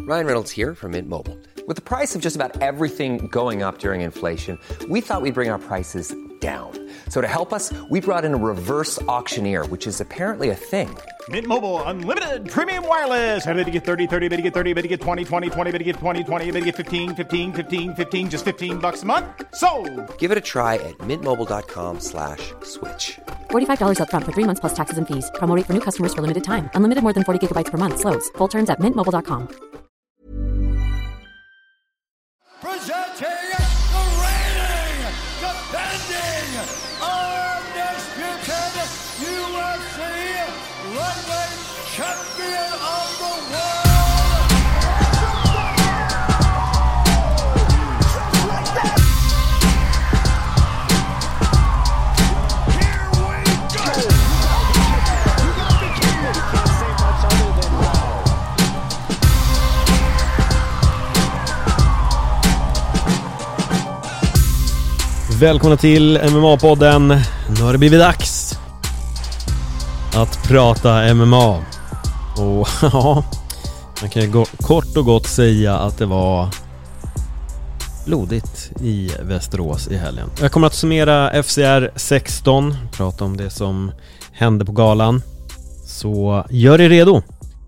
Ryan Reynolds here from Mint Mobile. With the price of just about everything going up during inflation, we thought we'd bring our prices down. So to help us, we brought in a reverse auctioneer, which is apparently a thing. Mint Mobile Unlimited Premium Wireless. How to get 30, 30, bit to get 30, bit to get 20, 20, 20, bit to get 20, 20, bit to get 15, 15, 15, 15, just $15 a month? Sold! Give it a try at mintmobile.com/switch. $45 up front for 3 months plus taxes and fees. Promo rate for new customers for limited time. Unlimited more than 40 gigabytes per month. Slows full terms at mintmobile.com. Presenting the reigning, defending, undisputed UFC lightweight champion of the world. Like that. Here we go. You gotta be kidding me. You can't say much other than wow. Välkomna till MMA-podden. Nu har det blivit dags att prata MMA. Och ja, man kan ju kort och gott säga att det var blodigt i Västerås i helgen. Jag kommer att summera FCR 16, prata om det som hände på galan. Så gör er redo.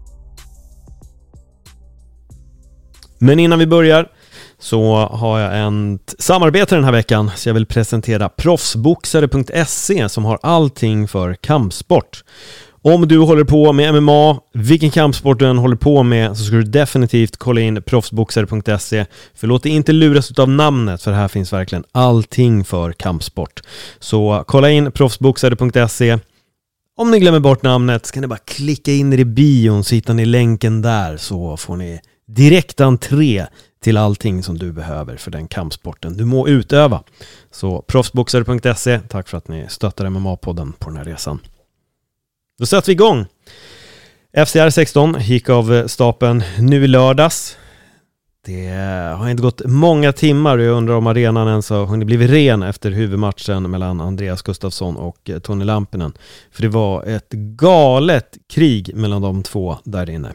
Men innan vi börjar så har jag ett samarbete den här veckan, så jag vill presentera proffsboxare.se som har allting för kampsport. Om du håller på med MMA, vilken kampsport du än håller på med, så ska du definitivt kolla in proffsboxare.se. För låt dig inte luras av namnet, för här finns verkligen allting för kampsport. Så kolla in proffsboxare.se. Om ni glömmer bort namnet så kan ni bara klicka in i bion, så hittar ni länken där, så får ni direkt entré till allting som du behöver för den kampsporten du må utöva. Så proffsboxare.se, tack för att ni stöttar MMA-podden på den här resan. Då sätter vi igång. FCR 16 gick av stapeln nu i lördags. Det har inte gått många timmar och jag undrar om arenan ens har hunnit blivit ren efter huvudmatchen mellan Andreas Gustafsson och Tony Lampinen. För det var ett galet krig mellan de två där inne.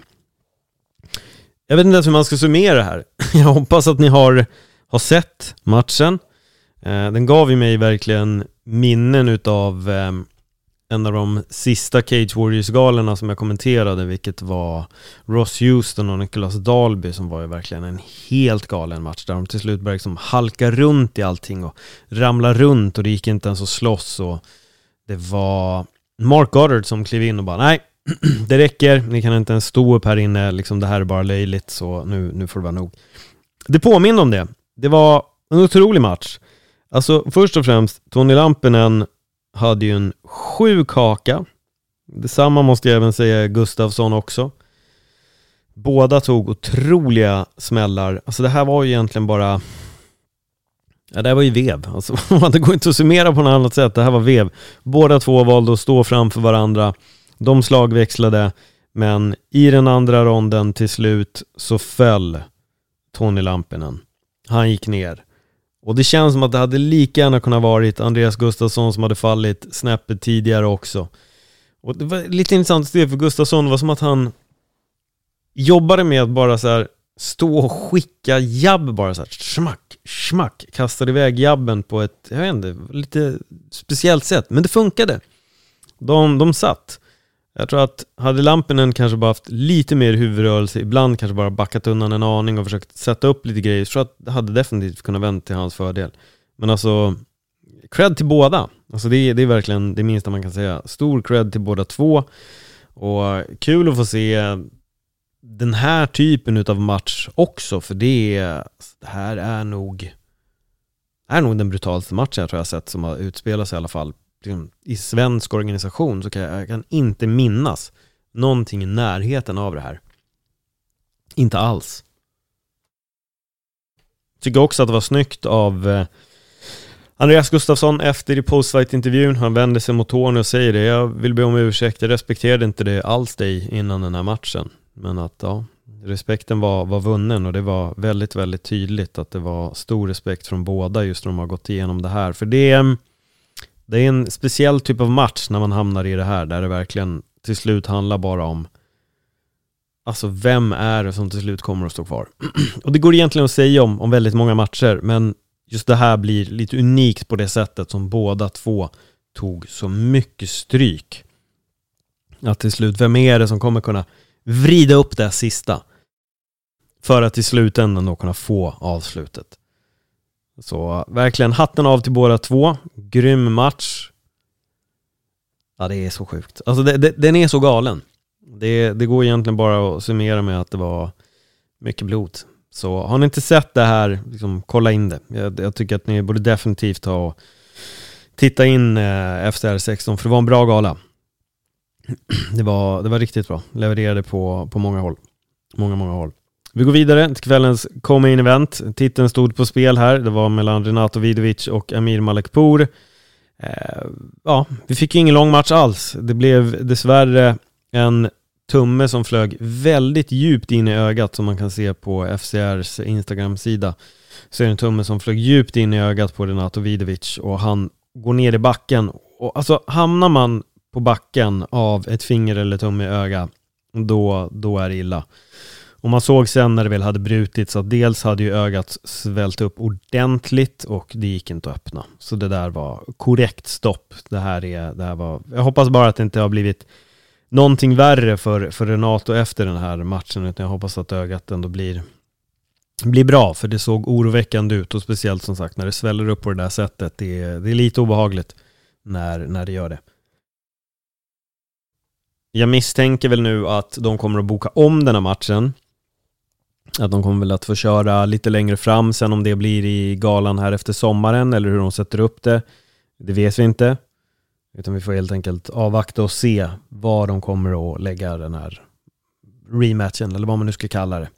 Jag vet inte hur man ska summera det här. Jag hoppas att ni har sett matchen. Den gav ju mig verkligen minnen utav en av de sista Cage Warriors-galerna som jag kommenterade, vilket var Ross Houston och Nicholas Dalby, som var ju verkligen en helt galen match där de till slut började liksom halka runt i allting och ramla runt och det gick inte ens att slåss, och det var Mark Goddard som klev in och bara nej, det räcker, ni kan inte ens stå upp här inne, liksom det här är bara löjligt, så nu får det vara nog. Det påminner om det. Det var en otrolig match. Alltså först och främst, Tony Lampinen hade ju en sjuk haka. Detsamma måste jag även säga Gustafsson också. Båda tog otroliga smällar. Alltså det här var ju egentligen bara... Ja, det här var ju vev. Alltså, det går inte att summera på något annat sätt. Det här var vev. Båda två valde att stå framför varandra. De slagväxlade, men i den andra ronden till slut så föll Tony Lampinen. Han gick ner. Och det känns som att det hade lika gärna kunnat varit Andreas Gustafsson som hade fallit snäppet tidigare också. Och det var lite intressant att se, för Gustafsson var som att han jobbade med att bara så här stå och skicka jabb, bara så här schmack, kastade iväg jabben på ett, jag vet inte, lite speciellt sätt, men det funkade. De satt. Jag tror att hade Lampinen kanske bara haft lite mer huvudrörelse, ibland kanske bara backat undan en aning och försökt sätta upp lite grejer, så att det hade definitivt kunnat vända till hans fördel. Men alltså, cred till båda. Alltså det är verkligen det minsta man kan säga. Stor cred till båda två. Och kul att få se den här typen av match också, för det här är nog den brutalste matchen jag tror jag sett som har utspelat sig i alla fall i svensk organisation, så jag kan inte minnas någonting i närheten av det här. Inte alls. Tycker också att det var snyggt av Andreas Gustafsson efter i postfight-intervjun. Han vänder sig mot Tony och säger det: jag vill be om ursäkt, jag respekterade inte det alls dig innan den här matchen. Men att ja, respekten var vunnen, och det var väldigt, väldigt tydligt att det var stor respekt från båda just när de har gått igenom det här. För det är en speciell typ av match när man hamnar i det här, där det verkligen till slut handlar bara om alltså vem är det som till slut kommer att stå kvar? Och det går egentligen att säga om väldigt många matcher, men just det här blir lite unikt på det sättet som båda två tog så mycket stryk. Att till slut, vem är det som kommer kunna vrida upp det sista för att i slutändan då kunna få avslutet? Så verkligen hatten av till båda två. Grym match. Ja, det är så sjukt. Alltså den är så galen. Det går egentligen bara att summera med att det var mycket blod. Så har ni inte sett det här, liksom, kolla in det. Jag tycker att ni borde definitivt ta och titta in FCR 16, för det var en bra gala. Det var riktigt bra. Levererade på många håll. Många håll. Vi går vidare till kvällens co-main event. Titeln stod på spel här. Det var mellan Renato Vidovic och Amir Malekpour. Ja, vi fick ingen lång match alls. Det blev dessvärre en tumme som flög väldigt djupt in i ögat, som man kan se på FCRs Instagram-sida. Så är det en tumme som flög djupt in i ögat på Renato Vidovic, och han går ner i backen. Och alltså, hamnar man på backen av ett finger eller tumme i öga, då är det illa. Och man såg sen när det väl hade brutit, så att dels hade ju ögat svällt upp ordentligt och det gick inte att öppna. Så det där var korrekt stopp. Det här var, jag hoppas bara att det inte har blivit någonting värre för Renato efter den här matchen, utan jag hoppas att ögat ändå blir bra, för det såg oroväckande ut, och speciellt som sagt när det sväller upp på det där sättet. Det är lite obehagligt när det gör det. Jag misstänker väl nu att de kommer att boka om den här matchen. Att de kommer väl att få köra lite längre fram, sen om det blir i galan här efter sommaren eller hur de sätter upp det. Det vet vi inte. Utan vi får helt enkelt avvakta och se var de kommer att lägga den här rematchen, eller vad man nu ska kalla det.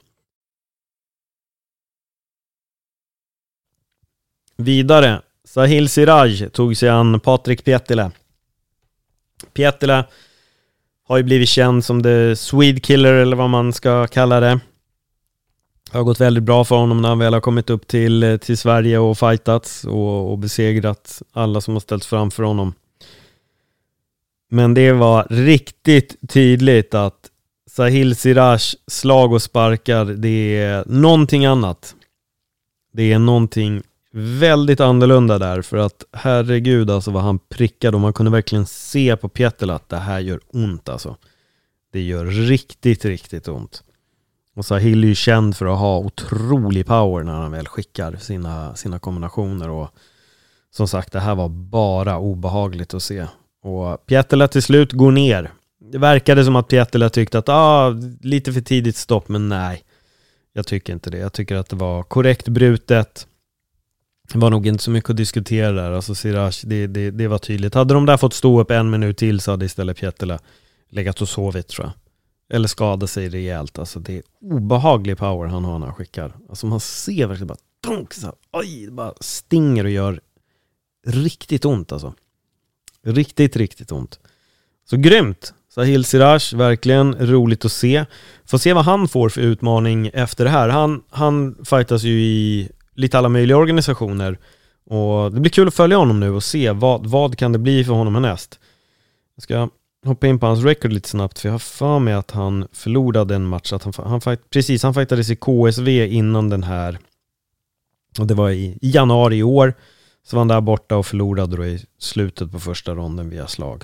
Vidare, Sahil Siraj tog sig an Patrik Pietilä. Pietilä har ju blivit känd som the Swede Killer, eller vad man ska kalla det. Det har gått väldigt bra för honom när han väl har kommit upp till Sverige och fightats och besegrat alla som har ställts framför honom. Men det var riktigt tydligt att Sahil Siraj slag och sparkar, det är någonting annat. Det är någonting väldigt annorlunda där, för att herregud alltså vad han prickade, och man kunde verkligen se på Pietilä att det här gör ont alltså. Det gör riktigt, riktigt ont. Och Sahil är ju känd för att ha otrolig power när han väl skickar sina kombinationer, och som sagt, det här var bara obehagligt att se. Och Pietilä till slut går ner. Det verkade som att Pietilä tyckte att lite för tidigt stopp, men nej, jag tycker inte det. Jag tycker att det var korrekt brutet. Det var nog inte så mycket att diskutera där. Alltså Siraj, det var tydligt. Hade de där fått stå upp 1 minut till, så hade istället Pietilä legat och sovit, tror jag. Eller skada sig rejält. Alltså det är obehaglig power han har när han skickar. Alltså man ser verkligen bara tonk, så här, oj, det bara stinger och gör riktigt ont alltså. Riktigt, riktigt ont. Så grymt. Sahil Siraj, verkligen roligt att se. Får se vad han får för utmaning efter det här. Han fightas ju i lite alla möjliga organisationer, och det blir kul att följa honom nu och se vad kan det bli för honom härnäst. Jag ska hoppa in på hans record lite snabbt, för jag har för mig att han förlorade en match, att han fightades i KSV innan den här, och det var i januari i år. Så var han där borta och förlorade då i slutet på första ronden via slag.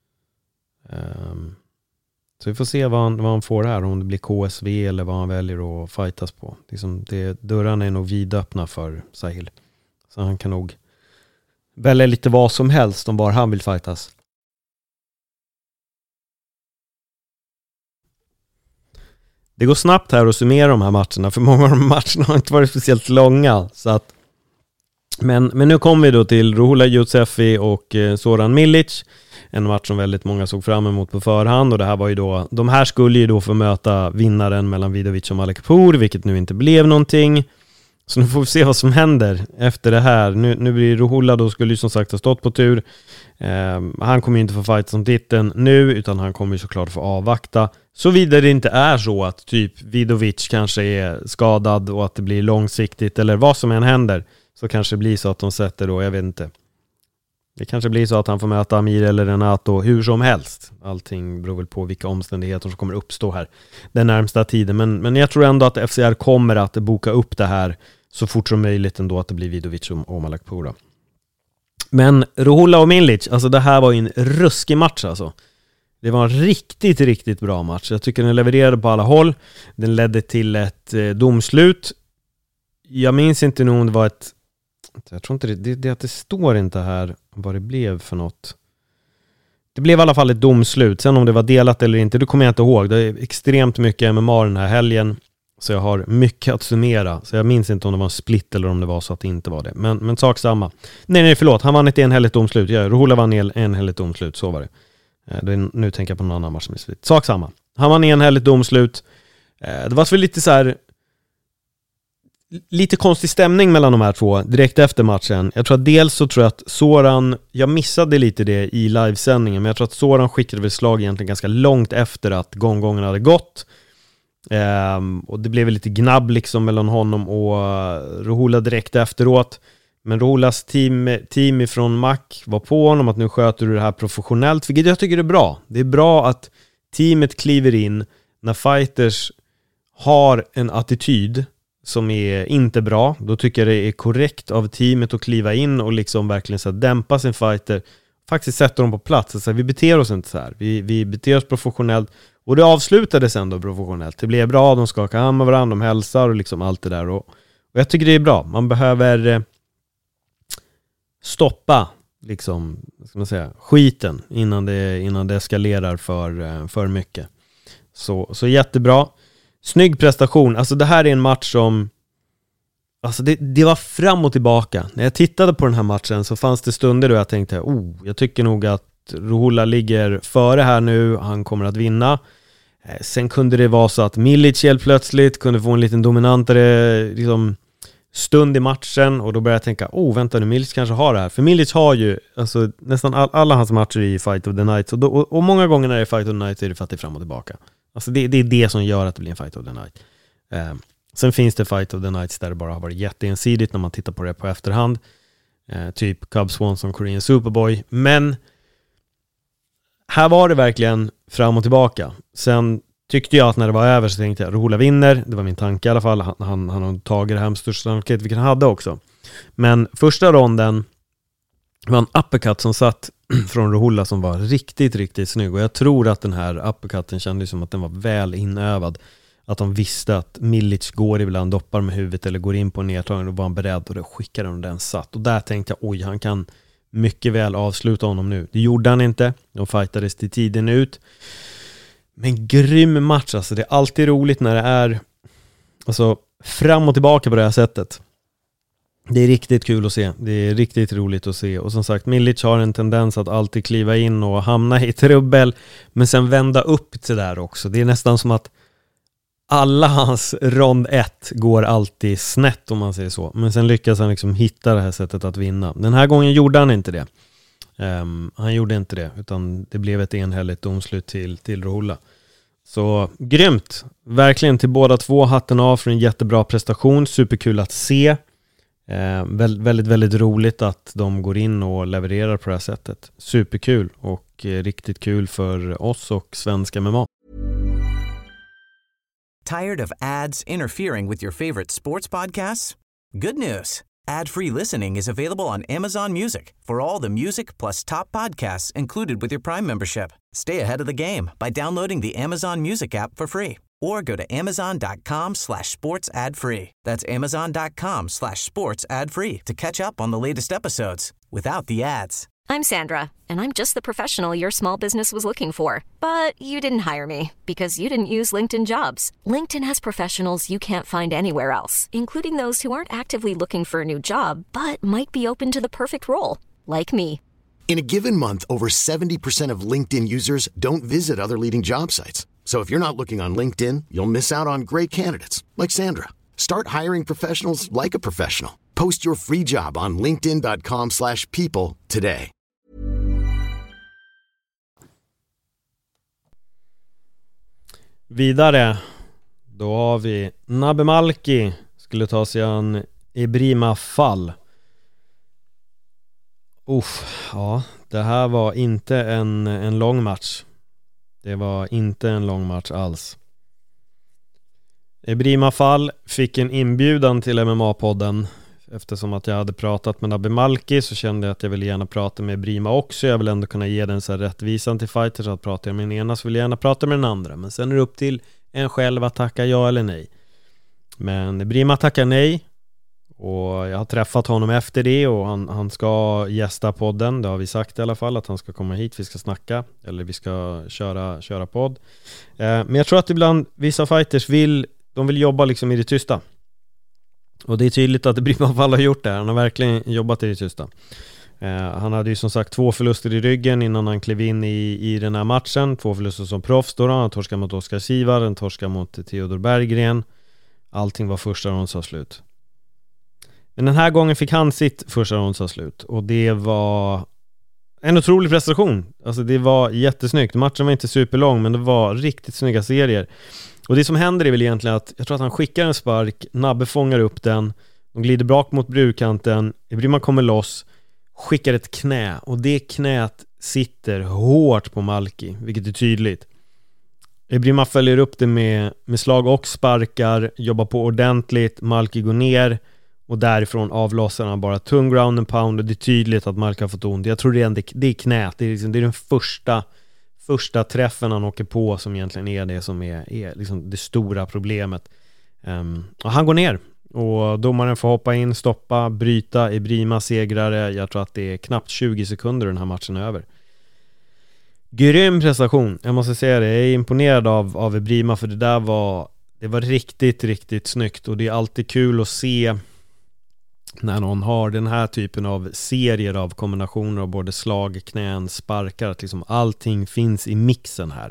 Så vi får se vad han får här, om det blir KSV eller vad han väljer att fightas på. Dörrarna är nog vidöppna för Sahil. Så han kan nog välja lite vad som helst om var han vill fightas. Det går snabbt här att summera de här matcherna, för många av de matcherna har inte varit speciellt långa. Så att, men nu kommer vi då till Ruhula Youssefi och Zoran Milic. En match som väldigt många såg fram emot på förhand, och det här var ju då, de här skulle ju då få möta vinnaren mellan Vidovic och Malekpour, vilket nu inte blev någonting. Så nu får vi se vad som händer efter det här. Nu blir Ruhula då, skulle ju som sagt ha stått på tur. Han kommer ju inte få fight som titeln nu, utan han kommer ju såklart få avvakta. Såvida det inte är så att typ Vidovic kanske är skadad och att det blir långsiktigt, eller vad som än händer, så kanske det blir så att de sätter då, jag vet inte, Det kanske blir så att han får möta Amir eller Renato hur som helst. Allting beror väl på vilka omständigheter som kommer uppstå här den närmsta tiden. Men jag tror ändå att FCR kommer att boka upp det här så fort som möjligt ändå, att det blir Vidovic och Malakpoura. Men Ruhola och Milic, alltså det här var ju en ruskig match alltså. Det var en riktigt, riktigt bra match. Jag tycker den levererade på alla håll. Den ledde till ett domslut. Jag minns inte nog om det var ett... Jag tror inte det står inte här vad det blev för något. Det blev i alla fall ett domslut. Sen om det var delat eller inte, det kommer jag inte ihåg. Det är extremt mycket MMA den här helgen. Så jag har mycket att summera. Så jag minns inte om det var en split eller om det var så att det inte var det. Men sak samma. Nej, förlåt. Han vann ett enhälligt domslut. Ruhola vann enhälligt domslut, så var det. Nu tänker jag på någon annan match som är split. Sak samma. Han vann enhälligt domslut. Det var så lite så här... Lite konstig stämning mellan de här två direkt efter matchen. Jag tror att dels så tror jag att Soran, jag missade lite det i livesändningen, men jag tror att Soran skickade väl slag egentligen ganska långt efter att gången hade gått. Och det blev lite gnabb liksom mellan honom och Ruhola direkt efteråt. Men Ruholas team ifrån Mac var på honom att nu sköter du det här professionellt, vilket jag tycker är bra. Det är bra att teamet kliver in när fighters har en attityd som är inte bra. Då tycker jag det är korrekt av teamet att kliva in och liksom verkligen så dämpa sin fighter, faktiskt sätta dem på plats. Alltså, vi beter oss inte så här. Vi beter oss professionellt, och det avslutades ändå professionellt. Det blev bra, de skakar hand med varandra, de hälsar och liksom allt det där. Och jag tycker det är bra. Man behöver stoppa liksom, ska man säga, skiten innan det eskalerar för mycket. Så jättebra. Snygg prestation. Alltså det här är en match som, alltså det var fram och tillbaka. När jag tittade på den här matchen så fanns det stunder då jag tänkte, jag tycker nog att Ruhola ligger före här nu, han kommer att vinna. Sen kunde det vara så att Milic helt plötsligt kunde få en liten dominantare liksom stund i matchen, och då började jag tänka, vänta nu, Milic kanske har det här. För Milic har ju alltså nästan alla hans matcher i Fight of the Night, och många gånger när det är Fight of the Night så är det för att det är fram och tillbaka. Alltså det är det som gör att det blir en Fight of the Night. Sen finns det Fight of the Nights där det bara har varit jätteensidigt när man tittar på det på efterhand. Typ Cub Swanson, Korean Superboy. Men här var det verkligen fram och tillbaka. Sen tyckte jag att när det var över så tänkte jag, Ruhola vinner. Det var min tanke i alla fall. Han har tagit det här med största sannolikhet, vilket han hade också. Men första ronden var en uppercut som satt från Ruhola som var riktigt, riktigt snygg. Och jag tror att den här uppercutten kändes som att den var väl inövad. Att de visste att Milic går ibland, doppar med huvudet eller går in på en nedtagning, och var han beredd, och då skickade de den satt. Och där tänkte jag, han kan mycket väl avsluta honom nu. Det gjorde han inte. De fightades till tiden ut. Men grym match alltså. Det är alltid roligt när det är alltså fram och tillbaka på det här sättet. Det är riktigt kul att se. Det är riktigt roligt att se. Och som sagt, Milic har en tendens att alltid kliva in och hamna i trubbel, men sen vända upp till där också. Det är nästan som att alla hans rond 1 går alltid snett, om man säger så. Men sen lyckas han liksom hitta det här sättet att vinna. Den här gången gjorde han inte det. Han gjorde inte det, utan det blev ett enhälligt domslut till Ruhola. Så grymt. Verkligen till båda två, hatten av för en jättebra prestation. Superkul att se. Väldigt, väldigt roligt att de går in och levererar på det här sättet. Superkul, och riktigt kul för oss och svenska MMA. Tired of ads interfering with your favorite sports podcasts? Good news. Ad-free listening is available on Amazon Music for all the music plus top podcasts included with your Prime membership. Stay ahead of the game by downloading the Amazon Music app for free, or go to amazon.com/sports ad free. That's amazon.com/sports ad free to catch up on the latest episodes without the ads. I'm Sandra, and I'm just the professional your small business was looking for. But you didn't hire me because you didn't use LinkedIn Jobs. LinkedIn has professionals you can't find anywhere else, including those who aren't actively looking for a new job, but might be open to the perfect role, like me. In a given month, over 70% of LinkedIn users don't visit other leading job sites. So if you're not looking on LinkedIn, you'll miss out on great candidates, like Sandra. Start hiring professionals like a professional. Post your free job on linkedin.com/people today. Vidare, då har vi Nabe Malki skulle ta sig an Ibrima Fall. Ja, det här var inte en lång match. Det var inte en lång match alls. Ebrima Fall fick en inbjudan till MMA-podden. Eftersom att jag hade pratat med Nabi Malki så kände jag att jag ville gärna prata med Ebrima också. Jag vill ändå kunna ge den så här rättvisan till fighters. Så att pratar jag med den ena så vill jag gärna prata med den andra. Men sen är det upp till en själv att tacka ja eller nej. Men Ebrima tackar nej. Och jag har träffat honom efter det och han ska gästa podden. Det har vi sagt i alla fall, att han ska komma hit, vi ska snacka. Eller vi ska köra podd. Men jag tror att ibland vissa fighters vill jobba liksom i det tysta. Och det är tydligt att Ebrima Fall har gjort det. Han har verkligen jobbat i det tysta. Han hade ju som sagt 2 förluster i ryggen innan han klev in i den här matchen. 2 förluster som proffs då. Han torskade mot Oskar Sivar, han torskade mot Theodor Berggren. Allting var första rondsavslut. Men den här gången fick han sitt första rondsavslut. Och det var en otrolig prestation. Alltså det var jättesnyggt. Matchen var inte superlång, men det var riktigt snygga serier. Och det som händer är väl egentligen att jag tror att han skickar en spark, Nabbe fångar upp den, de glider bak mot brurkanten, Ebrima kommer loss, skickar ett knä och det knät sitter hårt på Malki, vilket är tydligt. Ebrima följer upp det med slag och sparkar, jobbar på ordentligt, Malki går ner och därifrån avlossar han bara tung ground and pound och det är tydligt att Malki har fått ont. Jag tror det är knät, det är den första träffen han åker på som egentligen är det som är liksom det stora problemet. Och han går ner och domaren får hoppa in, stoppa, bryta. Ebrima segrare. Jag tror att det är knappt 20 sekunder den här matchen är över. Grym prestation, jag måste säga det. Jag är imponerad av Ebrima, för det var riktigt, riktigt snyggt. Och det är alltid kul att se när någon har den här typen av serier av kombinationer av både slag, knän, sparkar, att liksom allting finns i mixen här.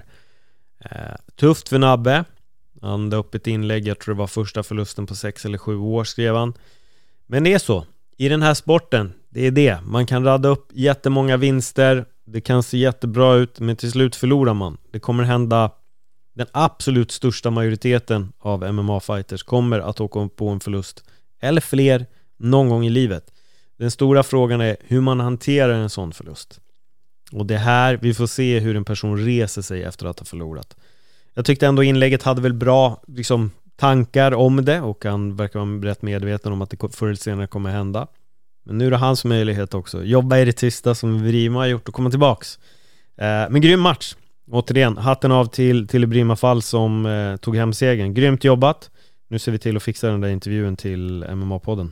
Tufft för Nabbe. Han hade upp ett inlägg, jag tror det var första förlusten på 6 eller 7 år, skrev han. Men det är så, i den här sporten, det är det. Man kan radda upp jättemånga vinster, det kan se jättebra ut, men till slut förlorar man. Det kommer hända, den absolut största majoriteten av MMA-fighters kommer att åka på en förlust, eller fler, någon gång i livet. Den stora frågan är hur man hanterar en sån förlust. Och det här, vi får se hur en person reser sig efter att ha förlorat. Jag tyckte ändå inlägget hade väl bra liksom, tankar om det, och han verkar vara rätt medveten om att det förr eller senare kommer hända. Men nu är det hans möjlighet också. Jobba i det tysta som Ebrima har gjort och komma tillbaks. Men grym match. Återigen, hatten av till Ebrima Fall som tog hem segern. Grymt jobbat. Nu ser vi till att fixa den där intervjun till MMA-podden.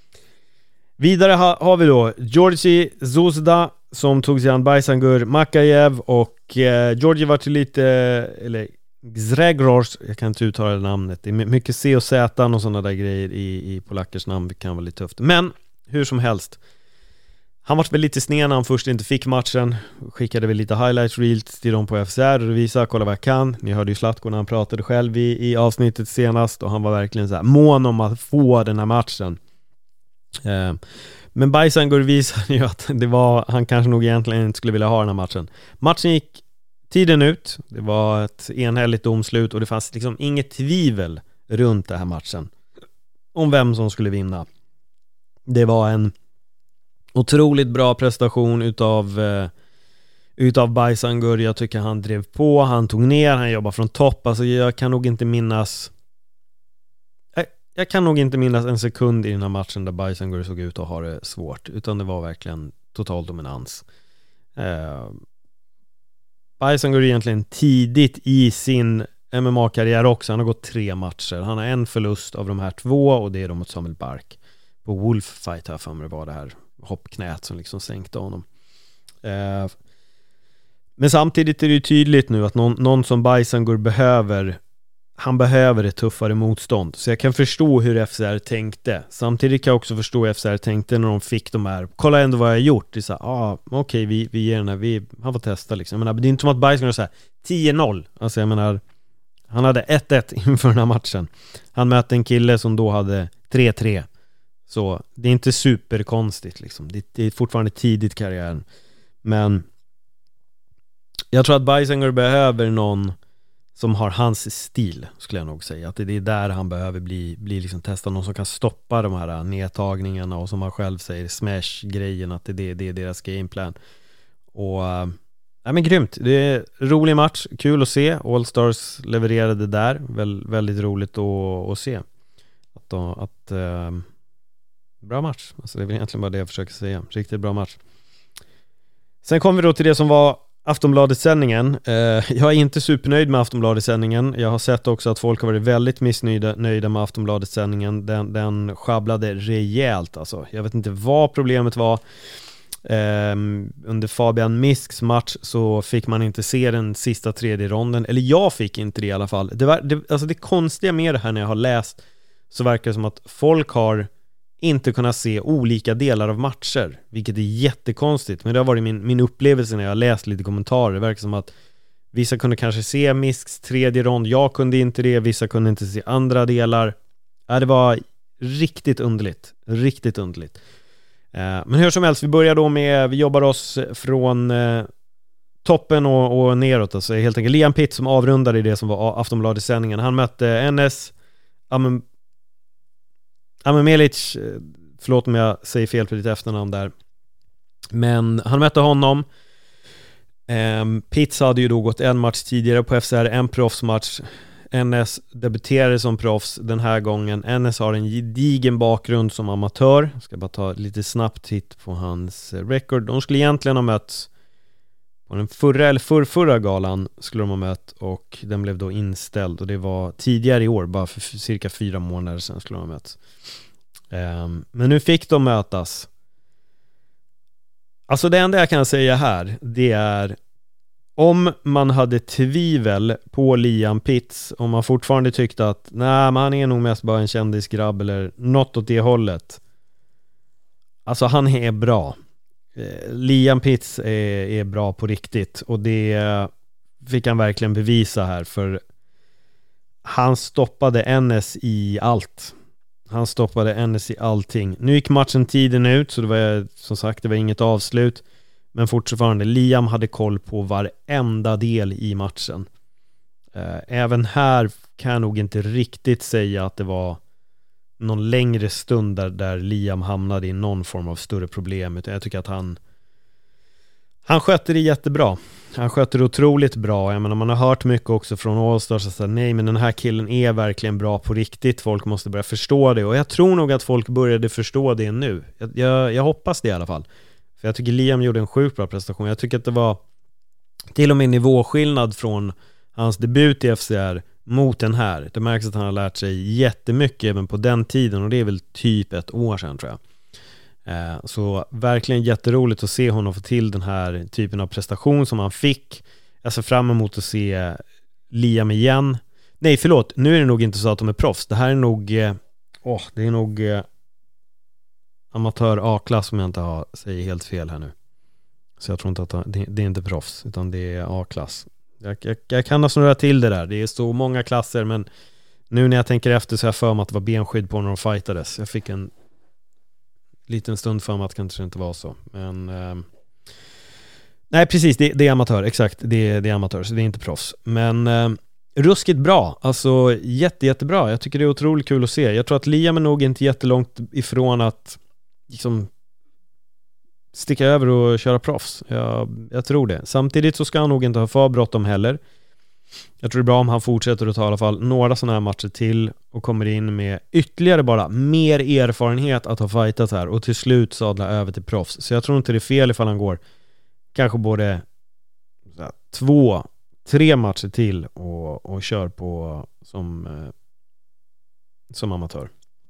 Vidare har vi då Georgi Zuzda som tog sig an Baysangur Makajev, och Georgi var till lite, eller Grzegorz, jag kan inte uttala det namnet. Det är mycket C och Z och sådana där grejer i polackers namn, det kan vara lite tufft. Men hur som helst, han var väl lite sned när han först inte fick matchen. Skickade väl lite highlights reels till dem på FCR och visade, kolla vad jag kan. Ni hörde ju Zlatko när han pratade själv i avsnittet senast, och han var verkligen så här mån om att få den här matchen. Men Baysangur visade ju att han kanske nog egentligen inte skulle vilja ha den här matchen. Matchen gick tiden ut, det var ett enhälligt domslut och det fanns liksom inget tvivel runt den här matchen om vem som skulle vinna. Det var en otroligt bra prestation utav Baysangur. Jag tycker han drev på, han tog ner, han jobbade från topp. Alltså jag kan nog inte minnas en sekund i den här matchen där Baysangur såg ut att ha det svårt, utan det var verkligen total dominans. Baysangur är egentligen tidigt i sin MMA-karriär också. Han har gått 3 matcher. Han har en förlust av de här 2, och det är då mot Samuel Bark på Wolf Fight här, för mig var det här hoppknät som liksom sänkte honom. Men samtidigt är det ju tydligt nu att någon som Baysangur behöver ett tuffare motstånd. Så jag kan förstå hur FCR tänkte. Samtidigt kan jag också förstå hur FCR tänkte när de fick de här. Kolla ändå vad jag har gjort. Det är så här, okej, vi ger den här, han får testa liksom. Jag menar, det är inte som att Baysangur så här 10-0. Alltså jag menar, han hade 1-1 inför den här matchen. Han mötte en kille som då hade 3-3. Så det är inte superkonstigt liksom. Det är fortfarande tidigt i karriären. Men jag tror att Baysangur behöver någon som har hans stil, skulle jag nog säga. Att det är där han behöver bli liksom testa någon som kan stoppa de här nedtagningarna och som han själv säger, smash-grejen, att det är deras gameplan. Och men grymt, det är en rolig match, kul att se. All Stars levererade där, väldigt roligt att se att bra match, alltså det är väl egentligen bara det jag försöker säga, riktigt bra match. Sen kommer vi då till det som var Aftonbladet-sändningen. Jag är inte supernöjd med Aftonbladet-sändningen. Jag har sett också att folk har varit väldigt missnöjda med Aftonbladet-sändningen. Den sjabblade rejält alltså. Jag vet inte vad problemet var. Under Fabian Misks match så fick man inte se den sista tredje ronden. Eller jag fick inte det i alla fall. Alltså det konstiga med det här när jag har läst, så verkar det som att folk har inte kunna se olika delar av matcher, vilket är jättekonstigt, men det har varit min upplevelse när jag har läst lite kommentarer. Det verkar som att vissa kunde kanske se Misks tredje rond, jag kunde inte det, vissa kunde inte se andra delar. Det var riktigt underligt. Men hur som helst, vi börjar då med, vi jobbar oss från toppen och neråt, alltså helt enkelt Liam Pitt som avrundade i det som var Aftonbladet-sändningen. Han mötte NS Melic, förlåt om jag säger fel på ditt efternamn där, men han mötte honom. Pitts hade ju då gått en match tidigare på FCR, en proffsmatch. NS debuterade som proffs den här gången. NS har en gedigen bakgrund som amatör. Jag ska bara ta lite snabbt titt på hans record. De skulle egentligen ha mötts på den förra galan skulle de ha mött, och den blev då inställd, och det var tidigare i år, bara för cirka 4 månader sedan skulle de ha mötts. Men nu fick de mötas. Alltså det enda jag kan säga här, det är, om man hade tvivel på Liam Pitts, om man fortfarande tyckte att nej, men han är nog mest bara en kändisgrabb eller något åt det hållet, alltså han är bra. Liam Pitts är bra på riktigt, och det fick han verkligen bevisa här, för han stoppade NS i allt. Han stoppade NS i allting. Nu gick matchen tiden ut, så det var, som sagt, det var inget avslut, men fortfarande Liam hade koll på varenda del i matchen. Även här kan jag nog inte riktigt säga att det var någon längre stund där Liam hamnade i någon form av större problem, utan jag tycker att han skötte det jättebra. Han skötte det otroligt bra. Jag menar, man har hört mycket också från Allstars att säga, nej, men den här killen är verkligen bra på riktigt. Folk måste börja förstå det, och jag tror nog att folk började förstå det nu. Jag hoppas det i alla fall. För jag tycker Liam gjorde en sjukt bra prestation. Jag tycker att det var till och med nivåskillnad från hans debut i FCR mot den här. Det märks att han har lärt sig jättemycket även på den tiden, och det är väl typ 1 år sedan, tror jag. Så verkligen jätteroligt att se honom få till den här typen av prestation som han fick. Jag ser fram emot att se Liam igen. Nej, förlåt, nu är det nog inte så att de är proffs. Det här är nog det är nog amatör A-klass, om jag inte säger helt fel här nu. Så jag tror inte att det är inte proffs, utan det är A-klass. Jag kan ha snurrat till det där. Det är så många klasser, men nu när jag tänker efter så har jag för mig att det var benskydd på när de fightades. Jag fick en liten stund för mig att det kanske inte var så. Men nej, precis, det är amatör. Exakt, det är amatör, så det är inte proffs. Men ruskigt bra. Alltså jättebra. Jag tycker det är otroligt kul att se. Jag tror att Liam är nog inte jättelångt ifrån att liksom sticka över och köra proffs. Jag tror det. Samtidigt så ska han nog inte ha för bråttom heller. Jag tror det är bra om han fortsätter att ta i alla fall några sådana här matcher till och kommer in med ytterligare bara mer erfarenhet att ha fightat här och till slut sadla över till proffs. Så jag tror inte det är fel ifall han går kanske både 2-3 matcher till och kör på som amatör.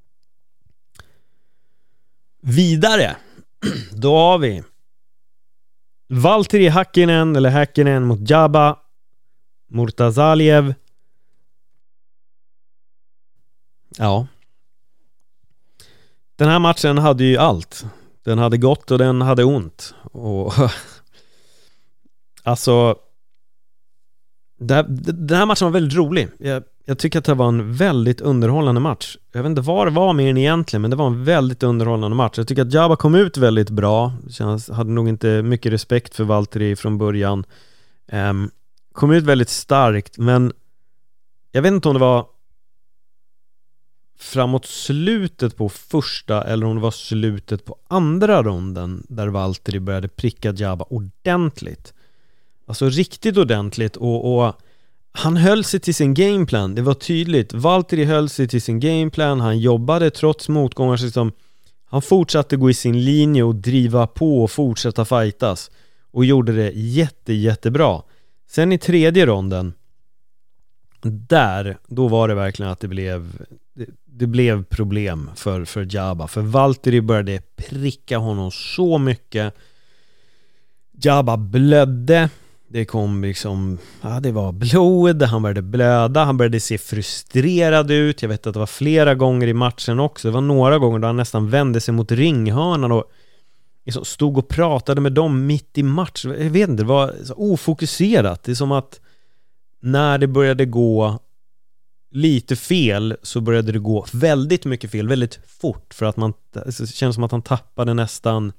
Vidare då har vi Valtteri Häkkinen mot Jabba Murtazaliev. Ja. Den här matchen hade ju allt. Den hade gott och den hade ont. Och alltså den här matchen var väldigt rolig. Jag tycker att det var en väldigt underhållande match. Jag vet inte vad det var med den egentligen, men det var en väldigt underhållande match. Jag tycker att Jabba kom ut väldigt bra. Hade nog inte mycket respekt för Valtteri från början. Kom ut väldigt starkt, men jag vet inte om det var framåt slutet på första eller om det var slutet på andra ronden där Valtteri började pricka Jabba ordentligt. Alltså riktigt ordentligt, och han höll sig till sin gameplan. Det var tydligt. Valtteri höll sig till sin gameplan. Han jobbade trots motgångar. Liksom, han fortsatte gå i sin linje och driva på och fortsätta fightas. Och gjorde det jättebra. Sen i tredje ronden, då var det verkligen att det blev problem för Jabba. För Valtteri började pricka honom så mycket. Jabba blödde. Det kom liksom, det var blod, han började blöda, han började se frustrerad ut. Jag vet att det var flera gånger i matchen också. Det var några gånger då han nästan vände sig mot ringhörnan och liksom stod och pratade med dem mitt i match. Jag vet inte, det var så ofokuserat. Det är som att när det började gå lite fel så började det gå väldigt mycket fel, väldigt fort. För att det känns som att han tappade nästan...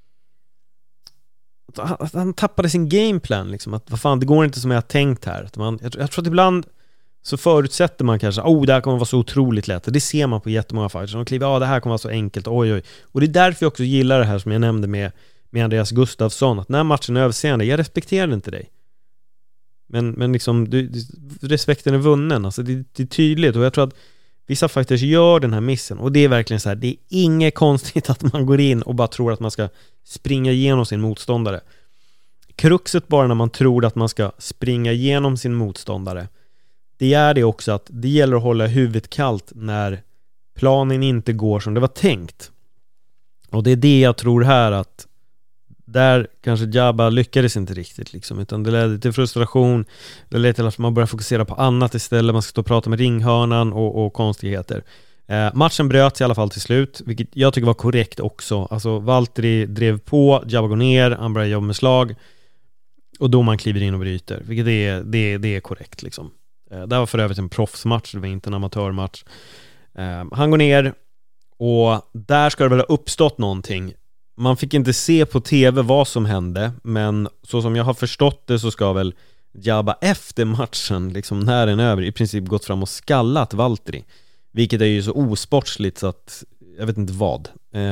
Han tappade sin gameplan liksom, att vad fan, det går inte som jag har tänkt här. Jag tror att ibland så förutsätter man kanske det här kommer vara så otroligt lätt, och det ser man på jättemånga fighters. De kliver, det här kommer vara så enkelt, oj. Och det är därför jag också gillar det här som jag nämnde med Andreas Gustafsson, att när matchen är överseende, jag respekterar inte dig, men liksom respekten är vunnen. Alltså det är tydligt, och jag tror att vissa fighters gör den här missen, och det är verkligen så här, det är inget konstigt att man går in och bara tror att man ska springa igenom sin motståndare. Kruxet bara när man tror att man ska springa igenom sin motståndare, det är det också att det gäller att hålla huvudet kallt när planen inte går som det var tänkt. Och det är det jag tror här, att där kanske Jabba lyckades inte riktigt liksom, utan det ledde till frustration. Det ledde till att man börjar fokusera på annat istället. Man ska stå och prata med ringhörnan och konstigheter. Matchen bröts i alla fall till slut, vilket jag tycker var korrekt också. Alltså Valtteri drev på, Jabba går ner, han börjar jobba med slag, och då man kliver in och bryter, vilket det är korrekt liksom. Det var för övrigt en proffsmatch, det var inte en amatörmatch. Han går ner, och där ska det väl ha uppstått någonting. Man fick inte se på tv vad som hände, men så som jag har förstått det så ska väl Jabba efter matchen, liksom när den är över, i princip gått fram och skallat Valtteri, vilket är ju så osportsligt så att jag vet inte vad.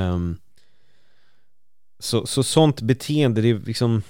Så sånt beteende, det är liksom,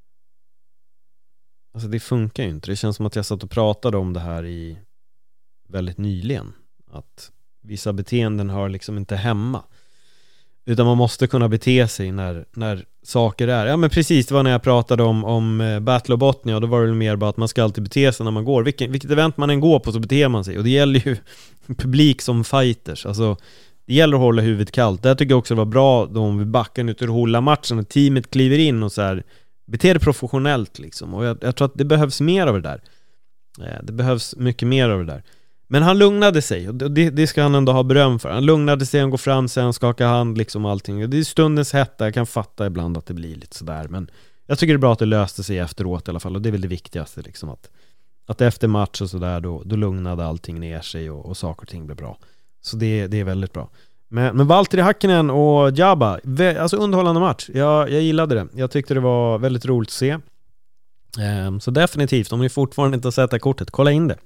alltså det funkar ju inte. Det känns som att jag satt och pratade om det här i väldigt nyligen, att vissa beteenden hör liksom inte hemma, utan man måste kunna bete sig när saker är. Ja men precis, det var när jag pratade om Battle of Botnia, och då var det mer bara att man ska alltid bete sig när man går. Vilket event man än går på så beter man sig, och det gäller ju publik som fighters. Alltså det gäller att hålla huvudet kallt. Det tycker jag också var bra då, om vi backar ut ur hålla matchen och teamet kliver in och så här beter det professionellt liksom. Och jag tror att det behövs mer av det där. Det behövs mycket mer av det där. Men han lugnade sig, och det ska han ändå ha beröm för. Han lugnade sig, han går fram sen, skakar hand liksom, allting. Det är stundens hetta, jag kan fatta ibland att det blir lite sådär, men jag tycker det är bra att det löste sig efteråt i alla fall, och det är väl det viktigaste liksom, att efter match och sådär då lugnade allting ner sig, och saker och ting blev bra. Så det är väldigt bra. Men Valtteri Häkkinen och Jabba, alltså underhållande match. Jag gillade det. Jag tyckte det var väldigt roligt att se. Så definitivt, om ni fortfarande inte har sett det kortet, kolla in det.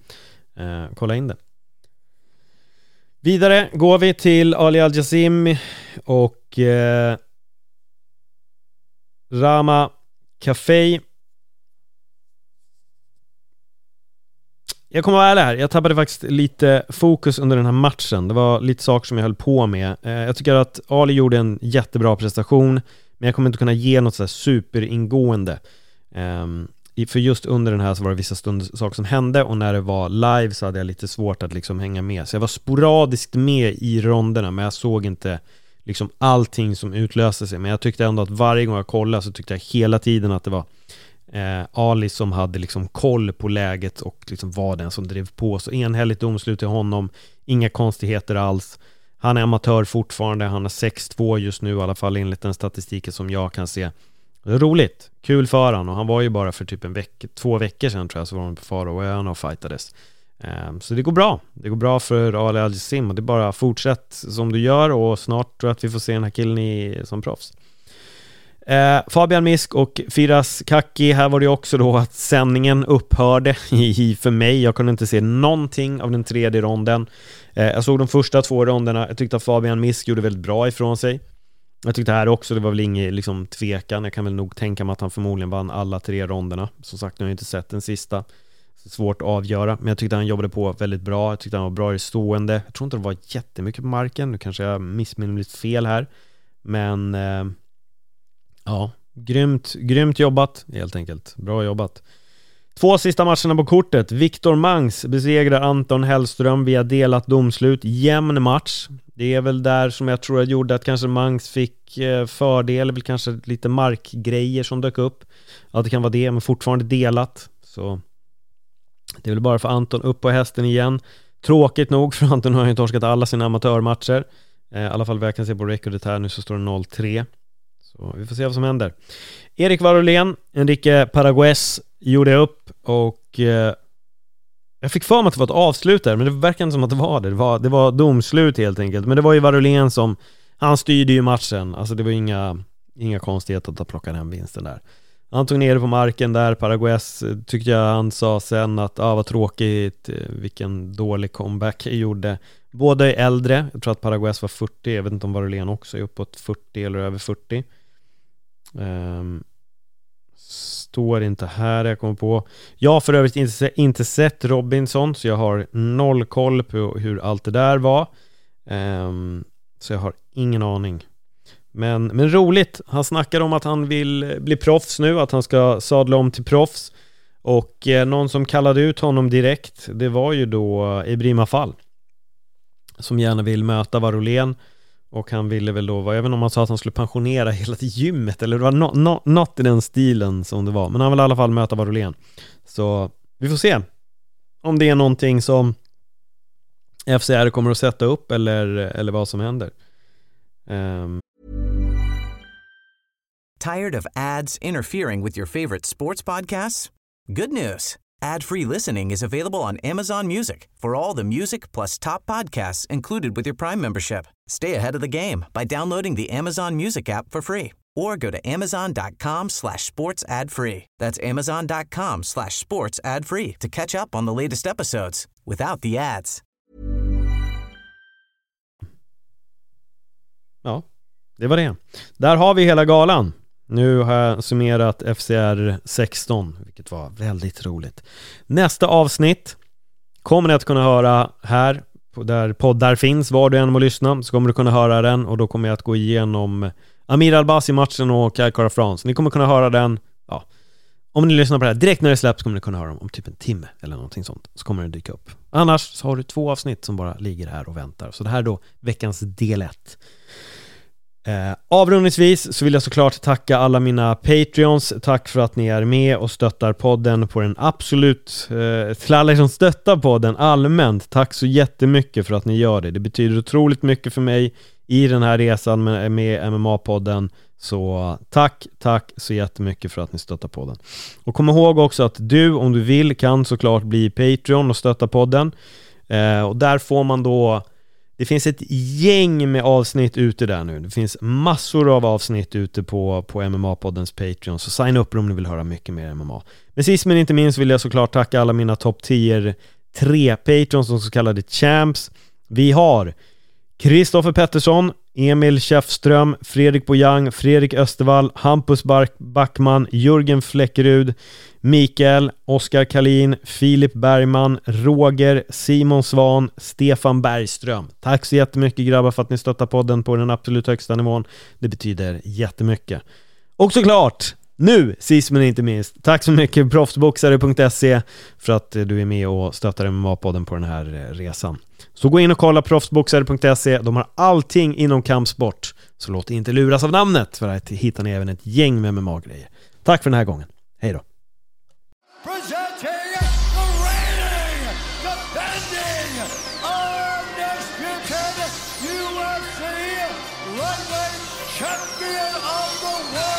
Vidare går vi till Ali Al-Jassim och Rama Café. Jag kommer vara ärlig här, jag tappade faktiskt lite fokus under den här matchen. Det var lite saker som jag höll på med. Jag tycker att Ali gjorde en jättebra prestation, men jag kommer inte kunna ge något så här superingående. För just under den här så var det vissa saker som hände, och när det var live så hade jag lite svårt att liksom hänga med. Så jag var sporadiskt med i ronderna, men jag såg inte liksom allting som utlöste sig. Men jag tyckte ändå att varje gång jag kollade så tyckte jag hela tiden att det var Ali som hade liksom koll på läget och liksom var den som drev på. Så enhälligt domslut till honom, inga konstigheter alls. Han är amatör fortfarande, han har 6-2 just nu i alla fall enligt den statistiken som jag kan se. Det är roligt, kul för han, och han var ju bara för typ 2 veckor sedan tror jag, så var han på Faroöarna och fightades. Så det går bra för Ali Al-Jassim, och det är bara fortsätt som du gör, och snart tror jag att vi får se den här killen som proffs. Fabian Misk och Firas Kaki, här var det också då att sändningen upphörde för mig. Jag kunde inte se någonting av den tredje ronden. Jag såg de första 2 ronderna. Jag tyckte att Fabian Misk gjorde väldigt bra ifrån sig. Jag tyckte här också, det var väl ingen liksom tvekan. Jag kan väl nog tänka mig att han förmodligen vann alla 3 ronderna. Som sagt, nu har jag inte sett den sista. Så svårt att avgöra. Men jag tyckte han jobbade på väldigt bra. Jag tyckte han var bra i stående. Jag tror inte det var jättemycket på marken. Nu kanske jag missminner lite fel här. Men ja, grymt jobbat helt enkelt. Bra jobbat. 2 sista matcherna på kortet. Viktor Mangs besegrar Anton Hellström via delat domslut. Jämn match. Det är väl där som jag tror att gjorde att kanske Mangs fick fördel. Väl kanske lite markgrejer som dök upp. Ja, det kan vara det, men fortfarande delat. Så det är väl bara för Anton upp på hästen igen. Tråkigt nog, för Anton har ju torskat alla sina amatörmatcher. I alla fall vad jag kan se på rekordet här nu så står det 0-3. Så vi får se vad som händer. Erik Varolén, Enrique Paragues gjorde upp och jag fick för mig att det var ett avslut där, men det verkar inte som att det var det. Det var domslut helt enkelt. Men det var ju Varolén som, han styrde ju matchen. Alltså det var inga konstigheter att plocka den vinsten där. Han tog ner det på marken där. Paragues tyckte jag han sa sen att vad tråkigt, vilken dålig comeback jag gjorde. Båda är äldre. Jag tror att Paragues var 40. Jag vet inte om Varolén också är uppåt 40 eller över 40. Står inte här, jag kommer på. Jag har för övrigt inte sett Robinson, så jag har noll koll på hur allt det där var. Så jag har ingen aning. Men roligt, han snackar om att han vill bli proffs nu, att han ska sadla om till proffs. Och någon som kallade ut honom direkt, det var ju då Ibrahim Fall, som gärna vill möta Varolén. Och han ville väl då, även om han sa att han skulle pensionera hela till gymmet, eller det var något i den stilen som det var. Men han vill i alla fall möta Varolén. Så vi får se om det är någonting som FCR kommer att sätta upp eller vad som händer. Tired of ads interfering with your favorite sports podcasts? Good news. Ad-free listening is available on Amazon Music for all the music plus top podcasts included with your Prime membership. Stay ahead of the game by downloading the Amazon Music app for free or go to amazon.com/sports ad free. That's amazon.com/sports ad free to catch up on the latest episodes without the ads. Ja, det var det. Där har vi hela galan. Nu har jag summerat FCR 16, vilket var väldigt roligt. Nästa avsnitt kommer ni att kunna höra här, där poddar finns, var du än må lyssna, så kommer du kunna höra den. Och då kommer jag att gå igenom Amir Albasi-matchen och Calcara France. Ni kommer kunna höra den, om ni lyssnar på det här direkt när det släpps, kommer ni kunna höra dem om typ en timme eller någonting sånt. Så kommer det dyka upp. Annars så har du 2 avsnitt som bara ligger här och väntar. Så det här är då veckans del 1. Avrundningsvis så vill jag såklart tacka alla mina Patreons. Tack för att ni är med och stöttar podden på den absolut till alla som stöttar podden allmänt. Tack så jättemycket för att ni gör det. Det betyder otroligt mycket för mig i den här resan med MMA-podden. Så tack så jättemycket för att ni stöttar podden. Och kom ihåg också att du, om du vill, kan såklart bli Patreon och stötta podden. Och där får man då, det finns ett gäng med avsnitt ute där nu. Det finns massor av avsnitt ute på MMA-poddens Patreon. Så signa upp om ni vill höra mycket mer MMA. Men sist men inte minst vill jag såklart tacka alla mina topp 10 3 Patreons, som så kallade champs. Vi har Kristoffer Pettersson, Emil Käfström, Fredrik Bojang, Fredrik Östervall, Hampus Backman, Jörgen Fläckerud, Mikael, Oskar Kalin, Filip Bergman, Roger, Simon Svan, Stefan Bergström. Tack så jättemycket grabbar för att ni stöttar podden på den absolut högsta nivån. Det betyder jättemycket. Och såklart, nu sist men inte minst, tack så mycket proffsboxare.se för att du är med och stöttar MMA-podden på den här resan. Så gå in och kolla proffsboxare.se. De har allting inom kampsport. Så låt inte luras av namnet, för att hitta ni även ett gäng med MMA-grejer. Tack för den här gången. Hej då. Presenting the reigning, defending, undisputed UFC lightweight champion of the world.